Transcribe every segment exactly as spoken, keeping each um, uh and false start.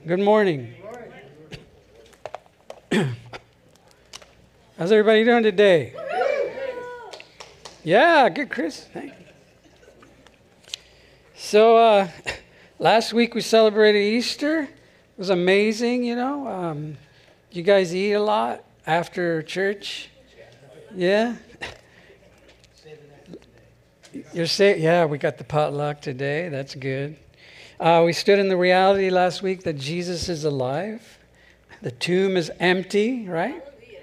Good morning. How's everybody doing today? Yeah, good, Chris. Thank you. So uh, last week we celebrated Easter. It was amazing, you know. Um, you guys eat a lot after church? Yeah? You're saying, yeah, we got the potluck today. That's good. Uh, we stood in the reality last week that Jesus is alive. The tomb is empty, right?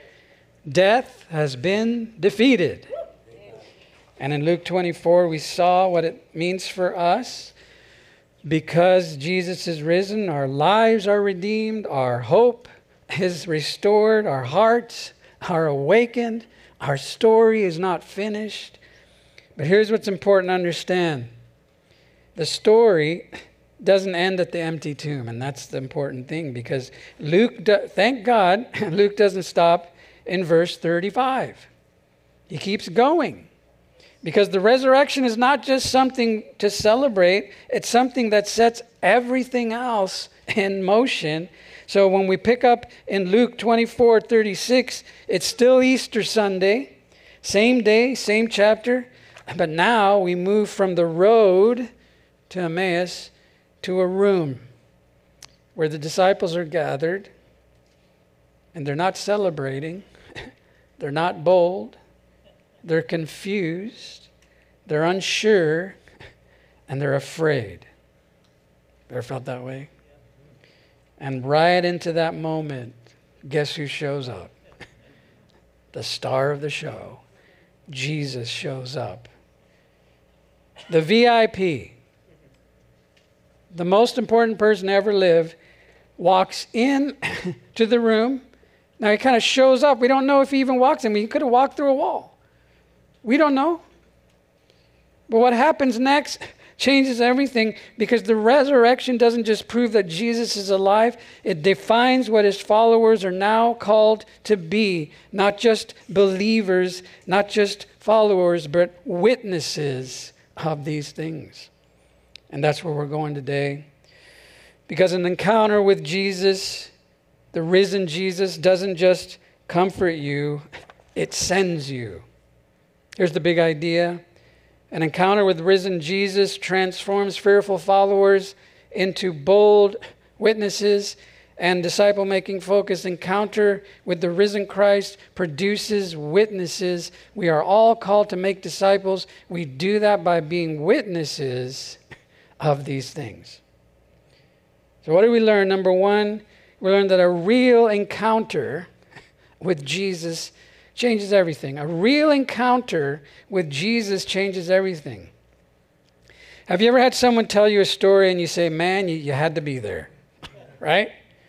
Death has been defeated. And in Luke twenty-four, we saw what it means for us. Because Jesus is risen, our lives are redeemed, our hope is restored, our hearts are awakened, our story is not finished. But here's what's important to understand. The story doesn't end at the empty tomb, and that's the important thing, because Luke, do, thank God, Luke doesn't stop in verse thirty-five. He keeps going, because the resurrection is not just something to celebrate, it's something that sets everything else in motion. So when we pick up in Luke twenty-four thirty-six, it's still Easter Sunday, same day, same chapter, but now we move from the road to Emmaus to a room where the disciples are gathered, and they're not celebrating, they're not bold, they're confused, they're unsure, and they're afraid. Ever felt that way? And right into that moment, guess who shows up? The star of the show. Jesus shows up. The V I P, the most important person to ever live, walks in to the room. Now he kind of shows up. We don't know if he even walks in. I mean, he could have walked through a wall. We don't know. But what happens next changes everything, because the resurrection doesn't just prove that Jesus is alive. It defines what his followers are now called to be. Not just believers, not just followers, but witnesses of these things. And that's where we're going today. Because an encounter with Jesus, the risen Jesus, doesn't just comfort you, it sends you. Here's the big idea. An encounter with risen Jesus transforms fearful followers into bold witnesses, and disciple-making focused encounter with the risen Christ produces witnesses. We are all called to make disciples. We do that by being witnesses of these things. So what did we learn? Number one, we learned that a real encounter with Jesus changes everything. A real encounter with Jesus changes everything. Have you ever had someone tell you a story and you say, man, you, you had to be there, right?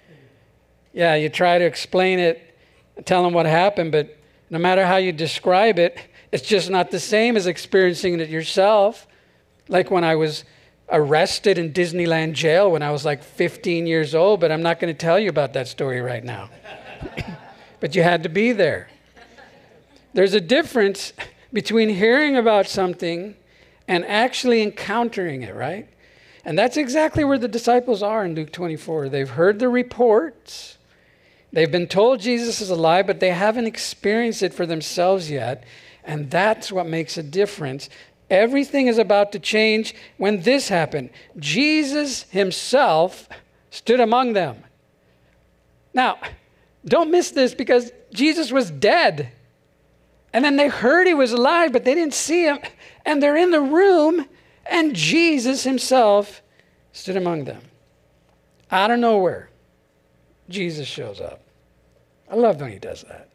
Yeah, you try to explain it, tell them what happened, but no matter how you describe it, it's just not the same as experiencing it yourself. Like when I was arrested in Disneyland jail when I was like fifteen years old, but I'm not going to tell you about that story right now. But you had to be there. There's a difference between hearing about something and actually encountering it, right? And that's exactly where the disciples are in Luke twenty-four. They've heard the reports. They've been told Jesus is alive, but they haven't experienced it for themselves yet. And that's what makes a difference. Everything is about to change when this happened. Jesus himself stood among them. Now, don't miss this, because Jesus was dead. And then they heard he was alive, but they didn't see him. And they're in the room, and Jesus himself stood among them. Out of nowhere, Jesus shows up. I love when he does that.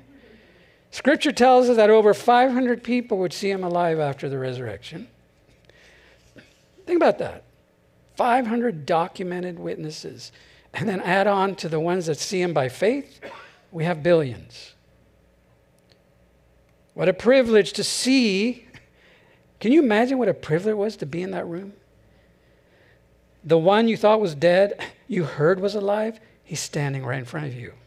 Scripture tells us that over five hundred people would see him alive after the resurrection. Think about that. five hundred documented witnesses. And then add on to the ones that see him by faith, we have billions. What a privilege to see. Can you imagine what a privilege it was to be in that room? The one you thought was dead, you heard was alive, he's standing right in front of you.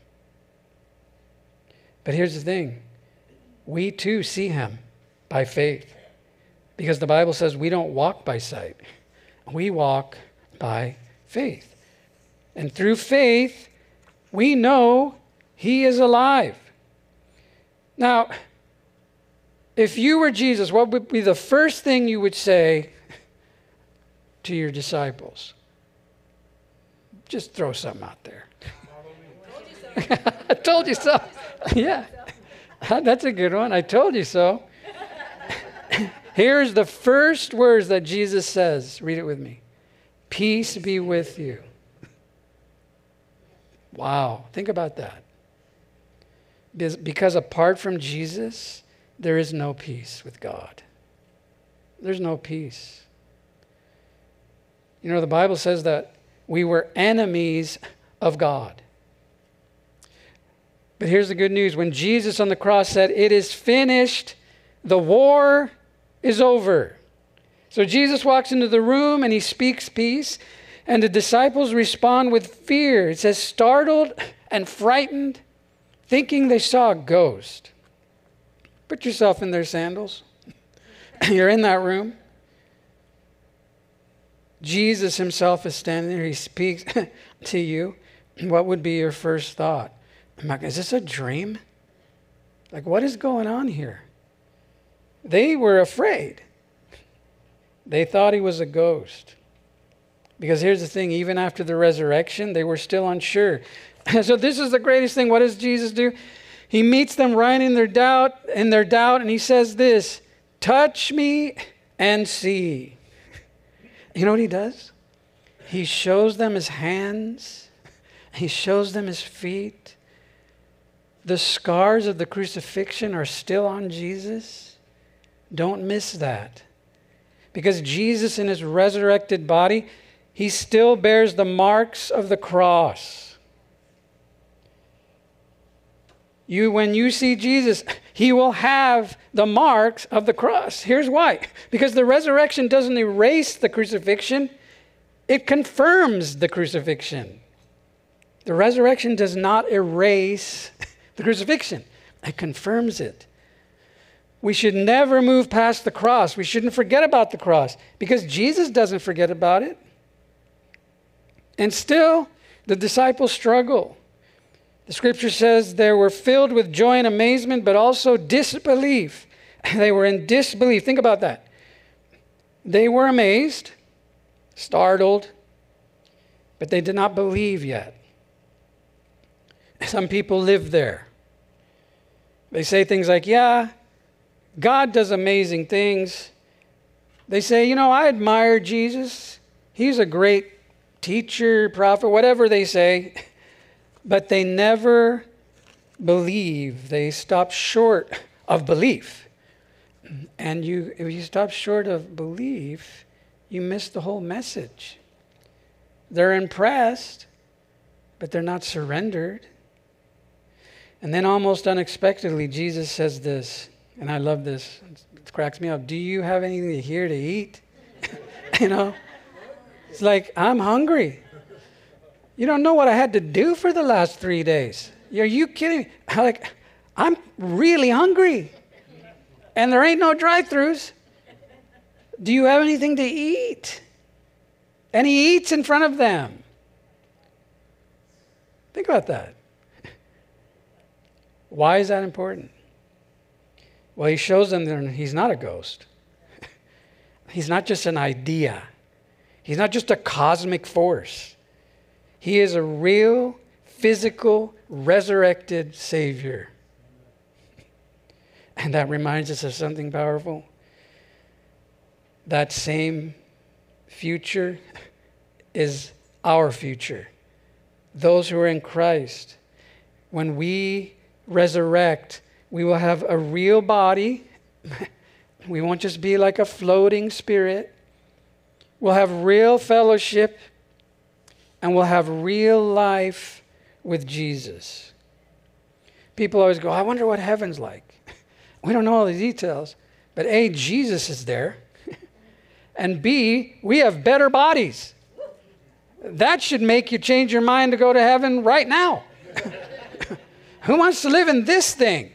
But here's the thing. We too see him by faith, because the Bible says we don't walk by sight. We walk by faith. And through faith, we know he is alive. Now, if you were Jesus, what would be the first thing you would say to your disciples? Just throw something out there. I told you so. Yeah, that's a good one. I told you so. Here's the first words that Jesus says. Read it with me. Peace be with you. Wow, think about that. Because, because apart from Jesus, there is no peace with God. There's no peace. You know, the Bible says that we were enemies of God. But here's the good news. When Jesus on the cross said, "It is finished," the war is over. So Jesus walks into the room and he speaks peace, and the disciples respond with fear. It says, startled and frightened, thinking they saw a ghost. Put yourself in their sandals. You're in that room. Jesus himself is standing there. He speaks to you. What would be your first thought? I'm like, is this a dream? Like, what is going on here? They were afraid. They thought he was a ghost. Because here's the thing, even after the resurrection, they were still unsure. So this is the greatest thing. What does Jesus do? He meets them right in their doubt, in their doubt, and he says this, touch me and see. You know what he does? He shows them his hands. He shows them his feet. The scars of the crucifixion are still on Jesus. Don't miss that. Because Jesus in his resurrected body, he still bears the marks of the cross. You, when you see Jesus, he will have the marks of the cross. Here's why. Because the resurrection doesn't erase the crucifixion. It confirms the crucifixion. The resurrection does not erase the crucifixion. It confirms it. We should never move past the cross. We shouldn't forget about the cross because Jesus doesn't forget about it. And still, the disciples struggle. The scripture says they were filled with joy and amazement, but also disbelief. They were in disbelief. Think about that. They were amazed, startled, but they did not believe yet. Some people live there. They say things like, yeah, God does amazing things. They say, you know, I admire Jesus. He's a great teacher, prophet, whatever they say. But they never believe. They stop short of belief. And you, if you stop short of belief, you miss the whole message. They're impressed, but they're not surrendered. And then almost unexpectedly, Jesus says this, and I love this. It cracks me up. Do you have anything here to eat? You know? It's like, I'm hungry. You don't know what I had to do for the last three days. Are you kidding me? Like, I'm really hungry. And there ain't no drive-thrus. Do you have anything to eat? And he eats in front of them. Think about that. Why is that important? Well, he shows them that he's not a ghost. He's not just an idea. He's not just a cosmic force. He is a real, physical, resurrected Savior. And that reminds us of something powerful. That same future is our future. Those who are in Christ, when we resurrect, we will have a real body. We won't just be like a floating spirit. We'll have real fellowship, and we'll have real life with Jesus. People always go, I wonder what heaven's like. We don't know all the details, but A, Jesus is there, and B, we have better bodies. That should make you change your mind to go to heaven right now. Who wants to live in this thing?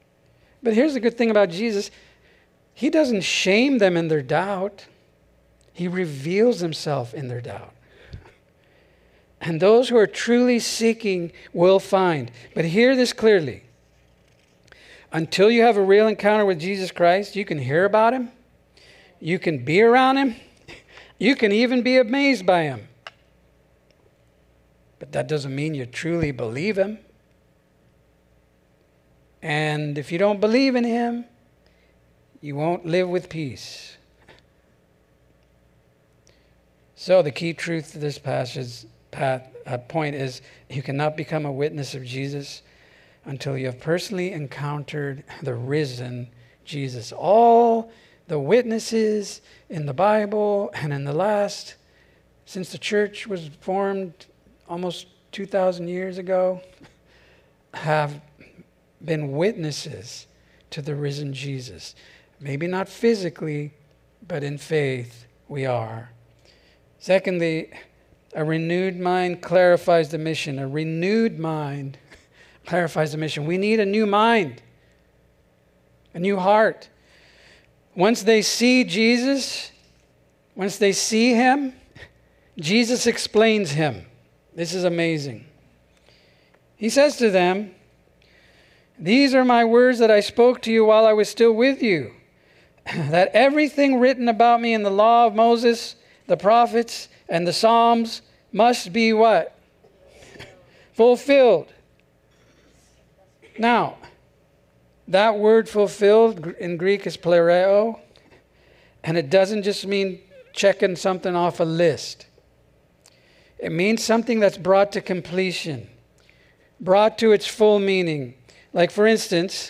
But here's the good thing about Jesus. He doesn't shame them in their doubt. He reveals himself in their doubt. And those who are truly seeking will find. But hear this clearly. Until you have a real encounter with Jesus Christ, you can hear about him. You can be around him. You can even be amazed by him. But that doesn't mean you truly believe him. And if you don't believe in him, you won't live with peace. So the key truth to this passage path, uh, point is you cannot become a witness of Jesus until you have personally encountered the risen Jesus. All the witnesses in the Bible and in the last, since the church was formed almost two thousand years ago, have been witnesses to the risen Jesus. Maybe not physically, but in faith we are. Secondly, a renewed mind clarifies the mission. A renewed mind clarifies the mission. We need a new mind, a new heart. Once they see Jesus, once they see him, Jesus explains him. This is amazing. He says to them, "These are my words that I spoke to you while I was still with you, that everything written about me in the law of Moses, the prophets, and the Psalms must be what? Fulfilled." Now, that word fulfilled in Greek is plereo, and it doesn't just mean checking something off a list. It means something that's brought to completion, brought to its full meaning. Like, for instance,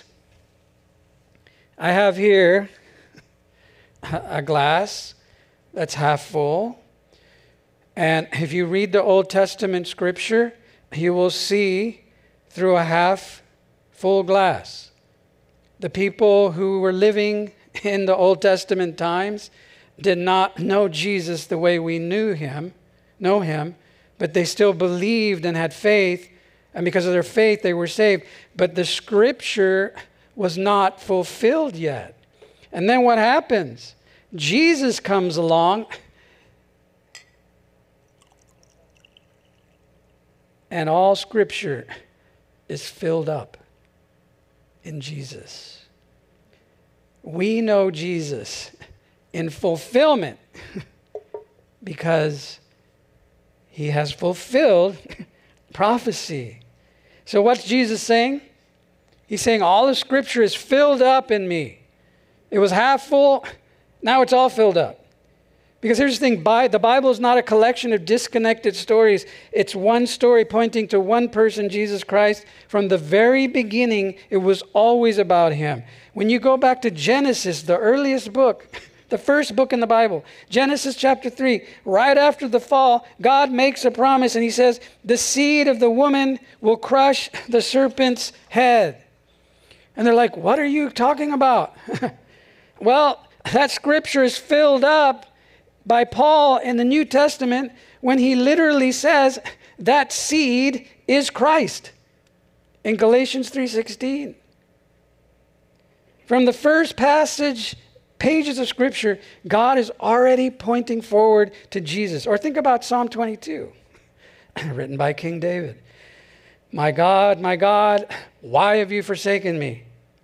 I have here a glass that's half full. And if you read the Old Testament scripture, you will see through a half full glass. The people who were living in the Old Testament times did not know Jesus the way we knew him, know him, but they still believed and had faith, and because of their faith they were saved. But the scripture was not fulfilled yet. And then what happens? Jesus comes along, and all scripture is filled up in Jesus. We know Jesus in fulfillment because he has fulfilled prophecy. So what's Jesus saying? He's saying all the scripture is filled up in me. It was half full, now it's all filled up. Because here's the thing, the Bible is not a collection of disconnected stories. It's one story pointing to one person, Jesus Christ. From the very beginning, it was always about him. When you go back to Genesis, the earliest book, the first book in the Bible, Genesis chapter three, right after the fall, God makes a promise and he says, the seed of the woman will crush the serpent's head. And they're like, what are you talking about? Well, that scripture is filled up by Paul in the New Testament when he literally says that seed is Christ in Galatians three sixteen. From the first passage, pages of scripture, God is already pointing forward to Jesus. Or think about Psalm twenty-two, written by King David. My God, my God, why have you forsaken me?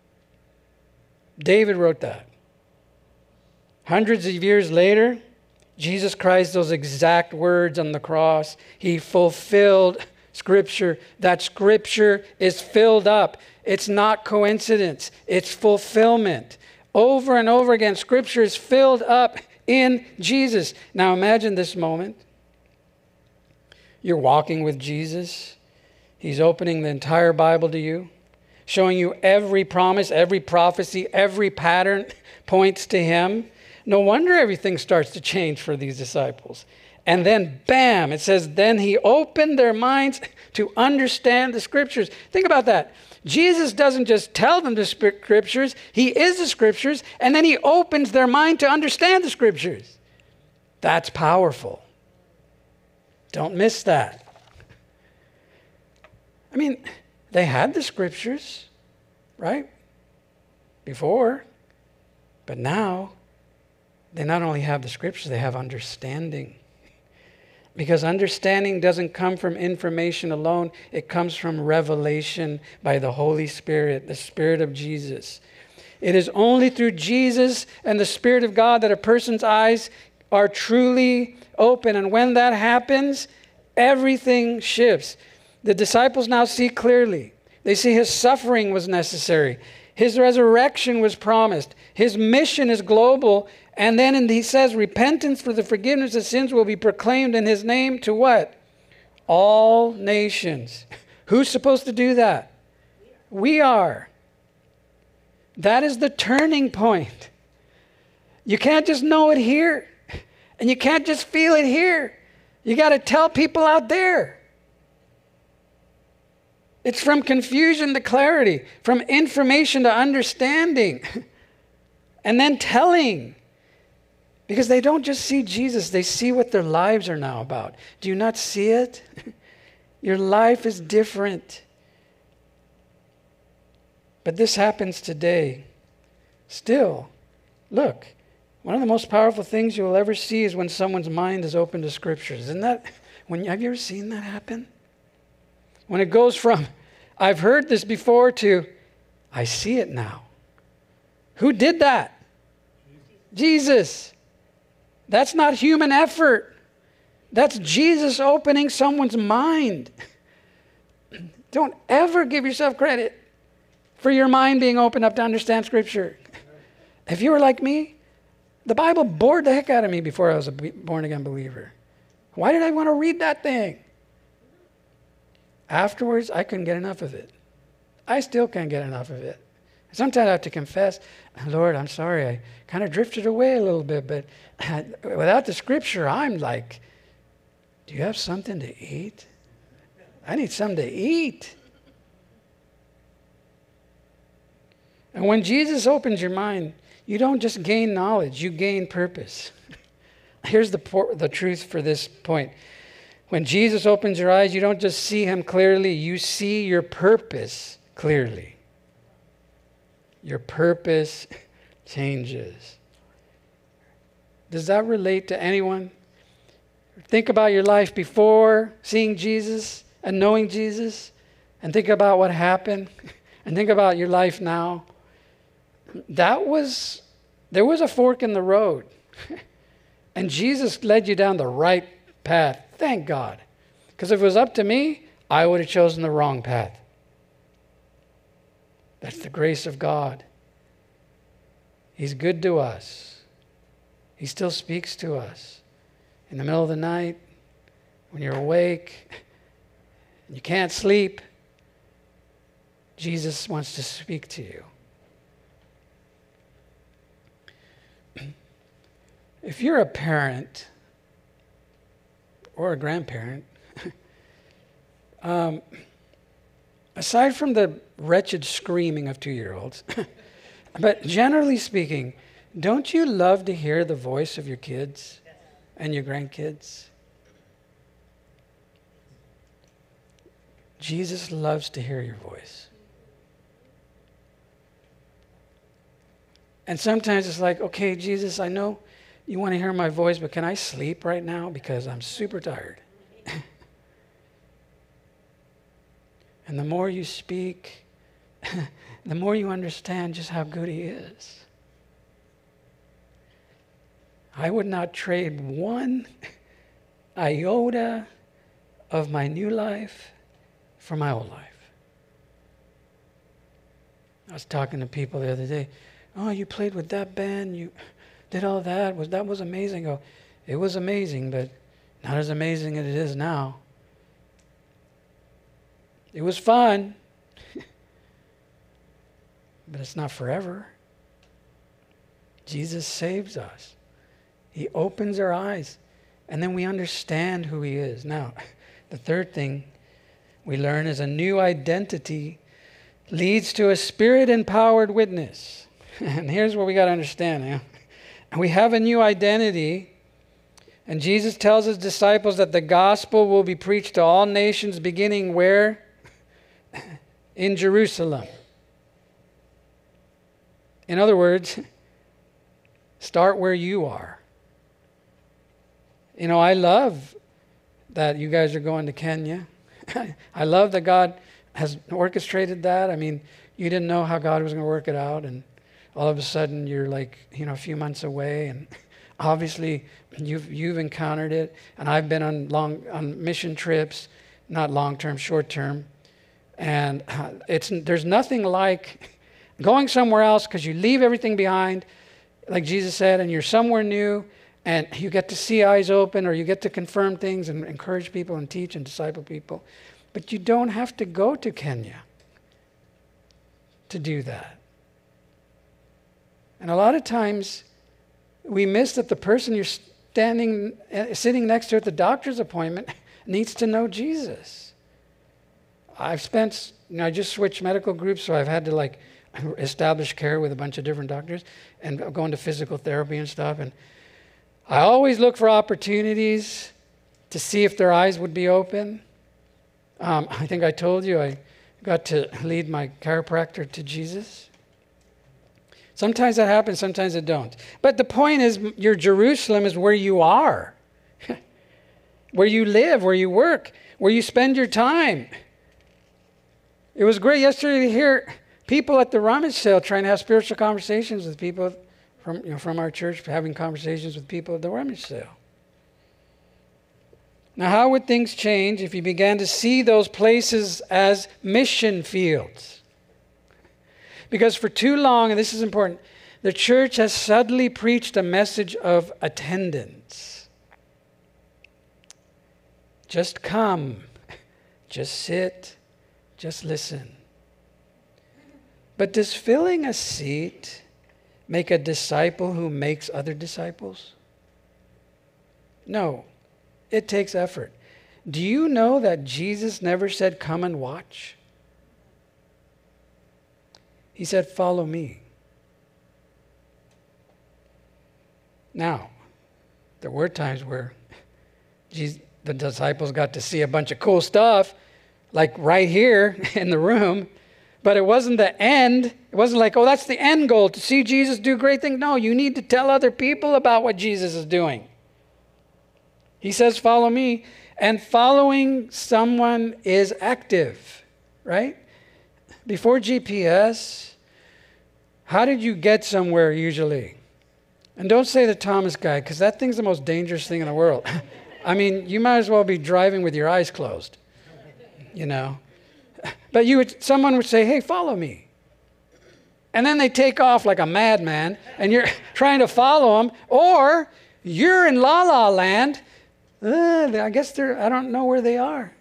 David wrote that. Hundreds of years later, Jesus Christ, those exact words on the cross, he fulfilled scripture. That scripture is filled up. It's not coincidence. It's fulfillment. Over and over again, scripture is filled up in Jesus. Now imagine this moment. You're walking with Jesus. He's opening the entire Bible to you, showing you every promise, every prophecy, every pattern points to him. No wonder everything starts to change for these disciples. And then, bam, it says, then he opened their minds to understand the scriptures. Think about that. Jesus doesn't just tell them the scriptures, he is the scriptures, and then he opens their mind to understand the scriptures. That's powerful. Don't miss that. I mean, they had the scriptures, right? Before. But now, they not only have the scriptures, they have understanding. Because understanding doesn't come from information alone. It comes from revelation by the Holy Spirit, the Spirit of Jesus. It is only through Jesus and the Spirit of God that a person's eyes are truly open. And when that happens, everything shifts. The disciples now see clearly. They see his suffering was necessary. His resurrection was promised. His mission is global. And then in, he says, repentance for the forgiveness of sins will be proclaimed in his name to what? All nations. Who's supposed to do that? We are. That is the turning point. You can't just know it here. And you can't just feel it here. You got to tell people out there. It's from confusion to clarity, from information to understanding, and then telling. Because they don't just see Jesus, they see what their lives are now about. Do you not see it? Your life is different. But this happens today. Still, look, one of the most powerful things you will ever see is when someone's mind is open to scriptures. Isn't that, when, have you ever seen that happen? When it goes from, I've heard this before, to, I see it now. Who did that? Jesus. That's not human effort. That's Jesus opening someone's mind. Don't ever give yourself credit for your mind being opened up to understand Scripture. If you were like me, the Bible bored the heck out of me before I was a born-again believer. Why did I want to read that thing? Afterwards, I couldn't get enough of it. I still can't get enough of it. Sometimes I have to confess, Lord, I'm sorry, I kind of drifted away a little bit, but without the Scripture, I'm like, do you have something to eat? I need something to eat. And when Jesus opens your mind, you don't just gain knowledge, you gain purpose. Here's the, por- the truth for this point. When Jesus opens your eyes, you don't just see him clearly, you see your purpose clearly. Your purpose changes. Does that relate to anyone? Think about your life before seeing Jesus and knowing Jesus, and think about what happened, and think about your life now. That was, there was a fork in the road. And Jesus led you down the right path. Thank God. Because if it was up to me, I would have chosen the wrong path. That's the grace of God. He's good to us. He still speaks to us. In the middle of the night, when you're awake, and you can't sleep, Jesus wants to speak to you. If you're a parent or a grandparent, um, aside from the wretched screaming of two-year-olds, but generally speaking, don't you love to hear the voice of your kids and your grandkids? Jesus loves to hear your voice. And sometimes it's like, okay, Jesus, I know you want to hear my voice, but can I sleep right now because I'm super tired? And the more you speak, the more you understand just how good he is. I would not trade one iota of my new life for my old life. I was talking to people the other day. Oh, you played with that band, you did all that. Was that was amazing. Oh, it was amazing, but not as amazing as it is now. It was fun, but it's not forever. Jesus saves us. He opens our eyes, and then we understand who he is. Now, the third thing we learn is a new identity leads to a spirit-empowered witness. And here's what we got to understand. You know? We have a new identity, and Jesus tells his disciples that the gospel will be preached to all nations, beginning where? In Jerusalem. In other words, Start where you are. You know, I love that you guys are going to Kenya. I love that God has orchestrated that. I mean, you didn't know how God was going to work it out, and all of a sudden you're like, you know, a few months away, and obviously you've you've encountered it. And I've been on long on mission trips, not long term, short term, and it's there's nothing like going somewhere else because you leave everything behind, like Jesus said, and you're somewhere new. And you get to see eyes open, or you get to confirm things and encourage people and teach and disciple people. But you don't have to go to Kenya to do that. And a lot of times we miss that the person you're standing, uh, sitting next to at the doctor's appointment needs to know Jesus. I've spent, you know, I just switched medical groups, so I've had to like establish care with a bunch of different doctors and go into physical therapy and stuff. And I always look for opportunities to see if their eyes would be open. Um, I think I told you I got to lead my chiropractor to Jesus. Sometimes that happens, sometimes it don't. But the point is, your Jerusalem is where you are, where you live, where you work, where you spend your time. It was great yesterday to hear people at the rummage sale trying to have spiritual conversations with people from, you know, from our church, having conversations with people at the rummage sale. Now, how would things change if you began to see those places as mission fields? Because for too long, and this is important, the church has subtly preached a message of attendance. Just come, just sit, just listen. But does filling a seat make a disciple who makes other disciples? No, it takes effort. Do you know that Jesus never said, come and watch? He said, follow me. Now, there were times where Jesus, the disciples got to see a bunch of cool stuff, like right here in the room. But it wasn't the end. It wasn't like, oh, that's the end goal, to see Jesus do great things. No, you need to tell other people about what Jesus is doing. He says, follow me. And following someone is active, right? Before G P S, how did you get somewhere usually? And don't say the Thomas guide, because that thing's the most dangerous thing in the world. I mean, you might as well be driving with your eyes closed, you know. But you would, someone would say, hey, follow me. And then they take off like a madman, and you're trying to follow them. Or you're in La La Land. Uh, I guess they're, I don't know where they are.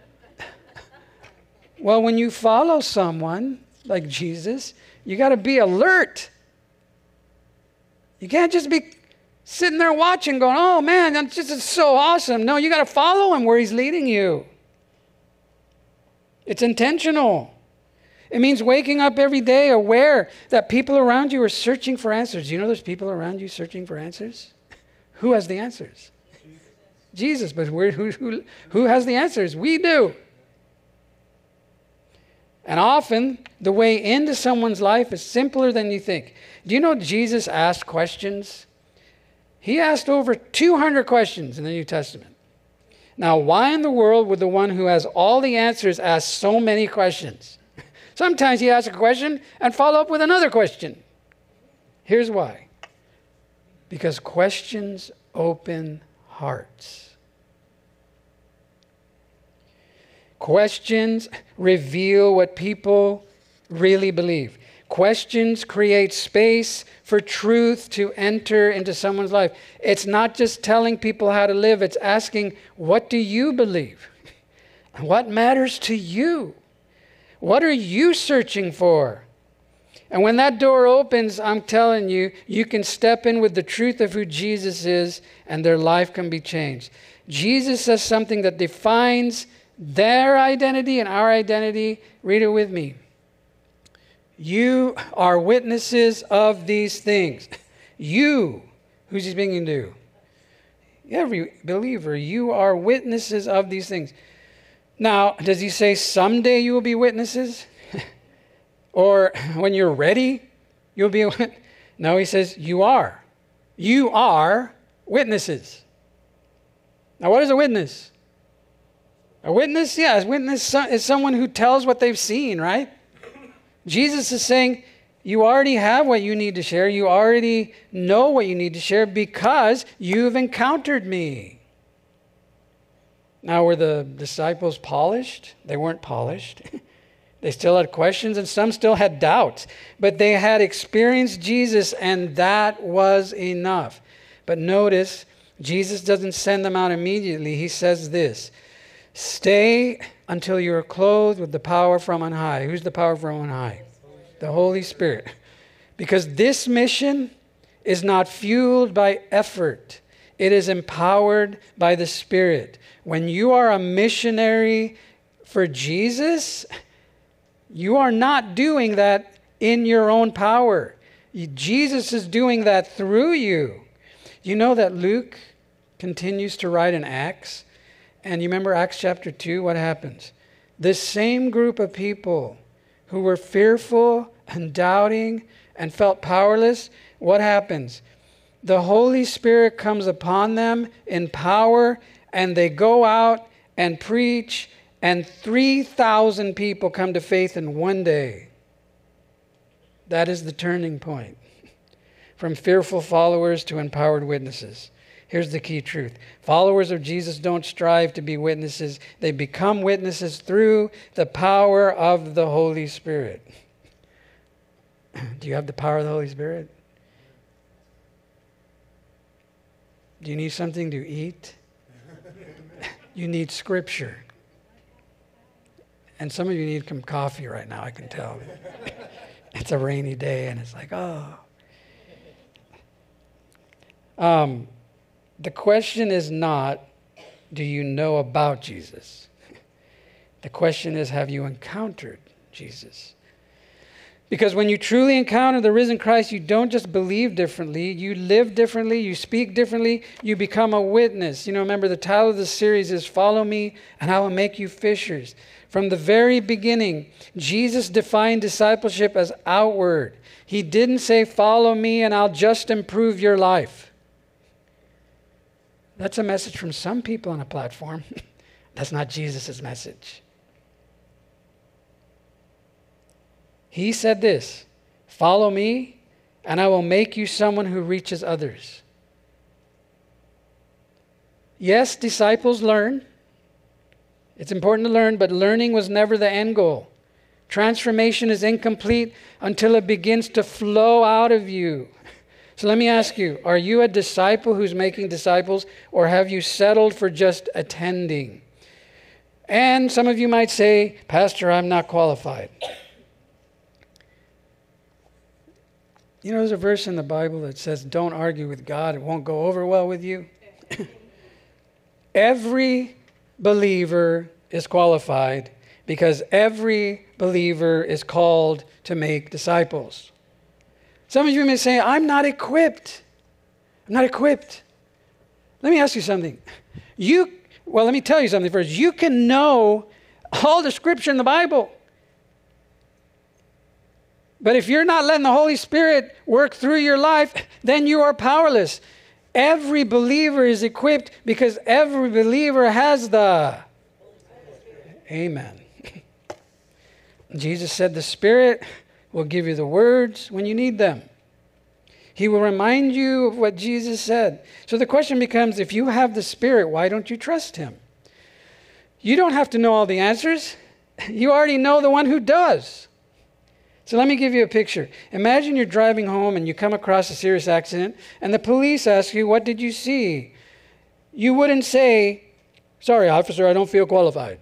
Well, when you follow someone like Jesus, you got to be alert. You can't just be sitting there watching going, oh man, that's just it's so awesome. No, you got to follow him where he's leading you. It's intentional. It means waking up every day aware that people around you are searching for answers. Do you know there's people around you searching for answers? Who has the answers? Jesus. But who, who, who has the answers? We do. And often, the way into someone's life is simpler than you think. Do you know Jesus asked questions? He asked over two hundred questions in the New Testament. Now, why in the world would the one who has all the answers ask so many questions? Sometimes he asks a question and follow up with another question. Here's why. Because questions open hearts. Questions reveal what people really believe. Questions create space for truth to enter into someone's life. It's not just telling people how to live. It's asking, what do you believe? What matters to you? What are you searching for? And when that door opens, I'm telling you, you can step in with the truth of who Jesus is, and their life can be changed. Jesus says something that defines their identity and our identity. Read it with me. You are witnesses of these things. You, who's he speaking to? Every believer, you are witnesses of these things. Now, does he say someday you will be witnesses? Or when you're ready, you'll be a witness? No, he says you are. You are witnesses. Now, what is a witness? A witness, yeah, a witness is someone who tells what they've seen, right? Jesus is saying, you already have what you need to share. You already know what you need to share because you've encountered me. Now, were the disciples polished? They weren't polished. They still had questions and some still had doubts. But they had experienced Jesus and that was enough. But notice, Jesus doesn't send them out immediately. He says this, stay until you are clothed with the power from on high. Who's the power from on high? The Holy Spirit. Because this mission is not fueled by effort. It is empowered by the Spirit. When you are a missionary for Jesus, you are not doing that in your own power. Jesus is doing that through you. You know that Luke continues to write in Acts? And you remember Acts chapter two, what happens? This same group of people who were fearful and doubting and felt powerless, what happens? The Holy Spirit comes upon them in power and they go out and preach and three thousand people come to faith in one day. That is the turning point. From fearful followers to empowered witnesses. Here's the key truth. Followers of Jesus don't strive to be witnesses. They become witnesses through the power of the Holy Spirit. Do you have the power of the Holy Spirit? Do you need something to eat? You need Scripture. And some of you need some coffee right now, I can tell. It's a rainy day and it's like, oh. Um, the question is not, do you know about Jesus? The question is, have you encountered Jesus? Because when you truly encounter the risen Christ, you don't just believe differently, you live differently, you speak differently, you become a witness. You know, remember the title of the series is Follow Me and I Will Make You Fishers. From the very beginning, Jesus defined discipleship as outward. He didn't say, follow me and I'll just improve your life. That's a message from some people on a platform. That's not Jesus' message. He said this, follow me and I will make you someone who reaches others. Yes, disciples learn. It's important to learn, but learning was never the end goal. Transformation is incomplete until it begins to flow out of you. So let me ask you, are you a disciple who's making disciples, or have you settled for just attending? And some of you might say, Pastor, I'm not qualified. You know, there's a verse in the Bible that says, don't argue with God, it won't go over well with you. Every believer is qualified because every believer is called to make disciples. Some of you may say, I'm not equipped. I'm not equipped. Let me ask you something. You, well, let me tell you something first. You can know all the Scripture in the Bible. But if you're not letting the Holy Spirit work through your life, then you are powerless. Every believer is equipped because every believer has the Amen. Jesus said the Spirit will give you the words when you need them. He will remind you of what Jesus said. So the question becomes, if you have the Spirit, why don't you trust Him? You don't have to know all the answers. You already know the one who does. So let me give you a picture. Imagine you're driving home and you come across a serious accident and the police ask you, what did you see? You wouldn't say, sorry, officer, I don't feel qualified.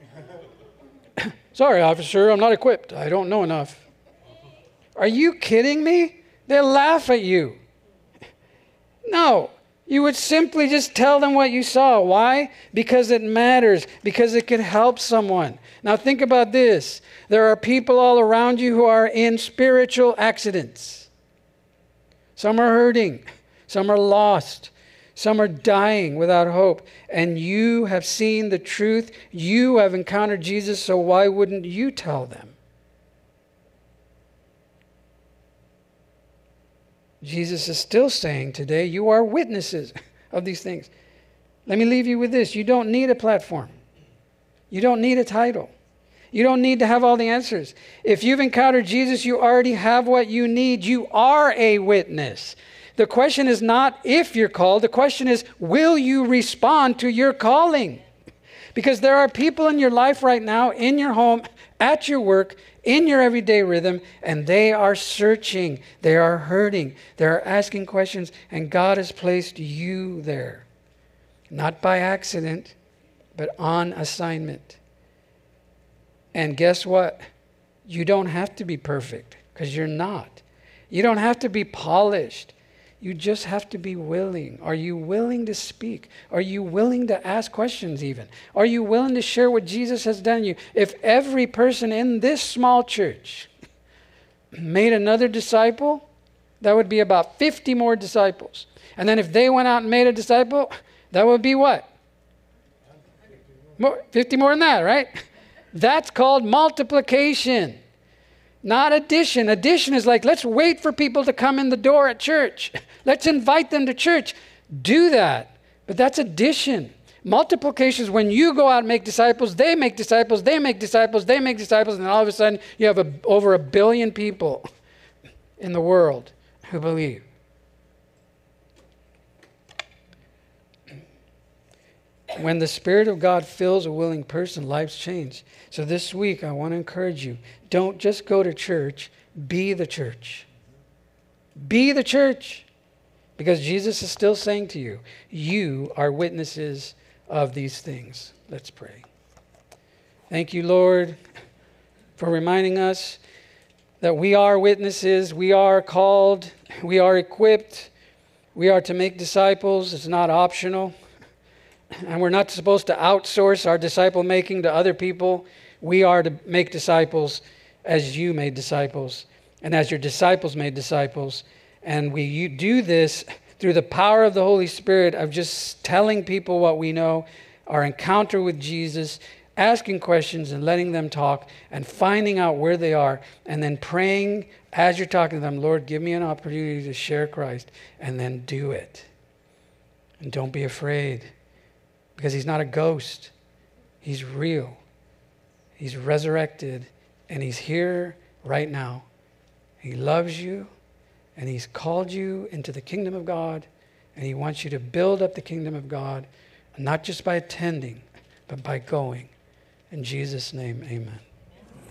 Sorry, officer, I'm not equipped. I don't know enough. Are you kidding me? They'll laugh at you. No, you would simply just tell them what you saw. Why? Because it matters, because it can help someone. Now think about this. There are people all around you who are in spiritual accidents. Some are hurting. Some are lost. Some are dying without hope. And you have seen the truth. You have encountered Jesus, so why wouldn't you tell them? Jesus is still saying today, you are witnesses of these things. Let me leave you with this. You don't need a platform. You don't need a title. You don't need to have all the answers. If you've encountered Jesus, you already have what you need. You are a witness. The question is not if you're called. The question is, will you respond to your calling? Because there are people in your life right now, in your home, at your work, in your everyday rhythm, and they are searching. They are hurting. They are asking questions, and God has placed you there. Not by accident, but on assignment. And guess what? You don't have to be perfect, because you're not. You don't have to be polished. You just have to be willing. Are you willing to speak? Are you willing to ask questions even? Are you willing to share what Jesus has done to you? If every person in this small church made another disciple, that would be about fifty more disciples. And then if they went out and made a disciple, that would be what? More, fifty more than that, right? That's called multiplication, not addition. Addition is like, let's wait for people to come in the door at church. Let's invite them to church. Do that. But that's addition. Multiplication is when you go out and make disciples, they make disciples, they make disciples, they make disciples, and all of a sudden you have a, over a billion people in the world who believe. When the Spirit of God fills a willing person, lives change. So this week, I want to encourage you, don't just go to church, be the church. Be the church. Because Jesus is still saying to you, you are witnesses of these things. Let's pray. Thank you, Lord, for reminding us that we are witnesses, we are called, we are equipped, we are to make disciples. It's not optional. And we're not supposed to outsource our disciple making to other people. We are to make disciples as you made disciples and as your disciples made disciples. And we you do this through the power of the Holy Spirit of just telling people what we know, our encounter with Jesus, asking questions and letting them talk and finding out where they are and then praying as you're talking to them, Lord, give me an opportunity to share Christ, and then do it. And don't be afraid. Because he's not a ghost. He's real. He's resurrected. And he's here right now. He loves you. And he's called you into the kingdom of God. And he wants you to build up the kingdom of God. Not just by attending, but by going. In Jesus' name, amen.